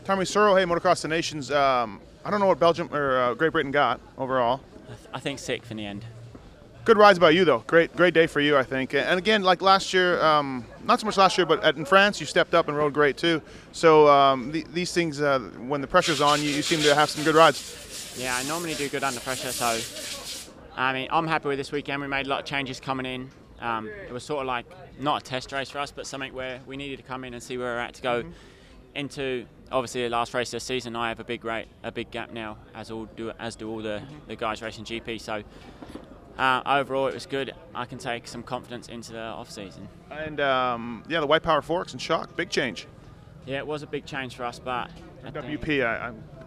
Tommy Searle, hey, Motocross the Nations. I don't know what Belgium or Great Britain got overall. I think sixth in the end. Good rides by you, though. Great day for you, I think. And again, like last year, not so much last year, but in France, you stepped up and rode great too. So these things, when the pressure's on, you seem to have some good rides. Yeah, I normally do good under pressure, so I mean, I'm happy with this weekend. We made a lot of changes coming in. It was sort of like not a test race for us, but something where we needed to come in and see where we're at to go into obviously the last race of the season. I have a big gap now, as do all the guys racing GP. So overall, it was good. I can take some confidence into the off season. And yeah, the White Power Forks and Shock, big change. Yeah, it was a big change for us, but WP, yeah,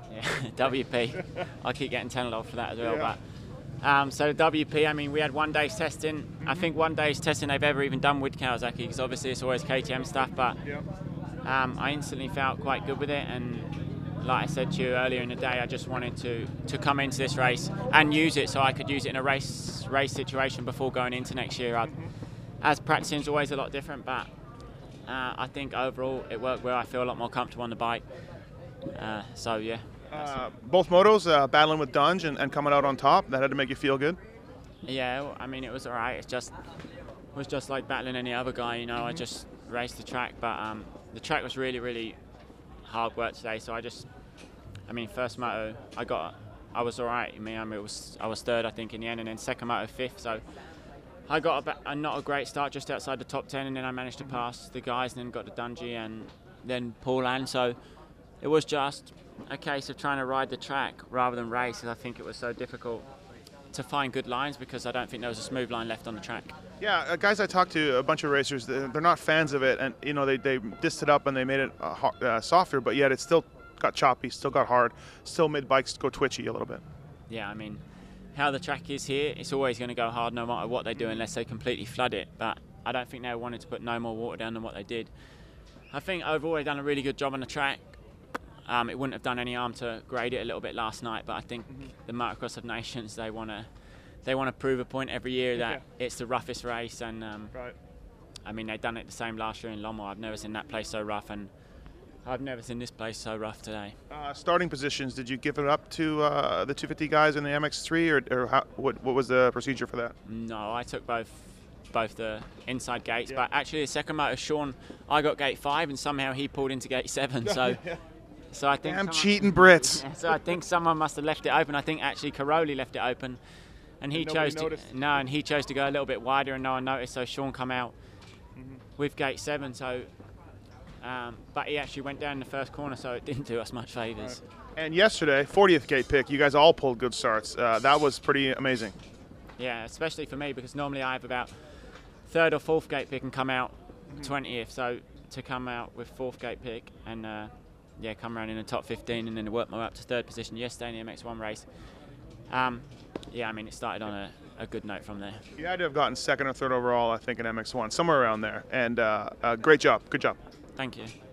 WP. I keep getting tunneled off for that as well, but. So WP, I mean, we had 1 day's testing. I think 1 day's testing they've ever even done with Kawasaki, because obviously it's always KTM stuff, but I instantly felt quite good with it, and like I said to you earlier in the day, I just wanted to come into this race and use it so I could use it in a race situation before going into next year. As practicing is always a lot different, but I think overall it worked well. I feel a lot more comfortable on the bike, so yeah. Both motos battling with Dunge and coming out on top. That had to make you feel good. Yeah, I mean, it was all right. It was just like battling any other guy, you know. I just raced the track, but the track was really, really hard work today. So I mean, first moto I was all right. I mean, I was third, I think, in the end, and then second moto fifth. So I got not a great start, just outside the top 10, and then I managed to pass the guys, and then got to Dungey and then Paul Ann. So it was just a case of trying to ride the track rather than race, and I think it was so difficult to find good lines because I don't think there was a smooth line left on the track. Yeah, guys, I talked to a bunch of racers. They're not fans of it, and you know they dissed it up and they made it softer, but yet it still got choppy, still got hard, still made bikes go twitchy a little bit. Yeah, I mean, how the track is here, it's always going to go hard no matter what they do unless they completely flood it. But I don't think they wanted to put no more water down than what they did. I think overall they've done a really good job on the track. It wouldn't have done any harm to grade it a little bit last night, but I think the Motocross of Nations, they want to prove a point every year that it's the roughest race, and I mean, they've done it the same last year in Lommel. I've never seen that place so rough, and I've never seen this place so rough today. Starting positions, did you give it up to the 250 guys in the MX3, or what was the procedure for that? No, I took both the inside gates, but actually the second motor, Sean, I got gate 5, and somehow he pulled into gate 7, so... So I think cheating Brits. Yeah, so I think someone must have left it open. I think actually Caroli left it open, and he chose to go a little bit wider, and no one noticed. So Sean come out with gate 7. So, but he actually went down in the first corner, so it didn't do us much favours. Right. And yesterday, 40th gate pick, you guys all pulled good starts. That was pretty amazing. Yeah, especially for me, because normally I have about third or fourth gate pick and come out 20th. So to come out with fourth gate pick and yeah, come around in the top 15 and then work my way up to third position yesterday in the MX1 race. Yeah, I mean, it started on a good note from there. You had to have gotten second or third overall, I think, in MX1, somewhere around there. And great job. Good job. Thank you.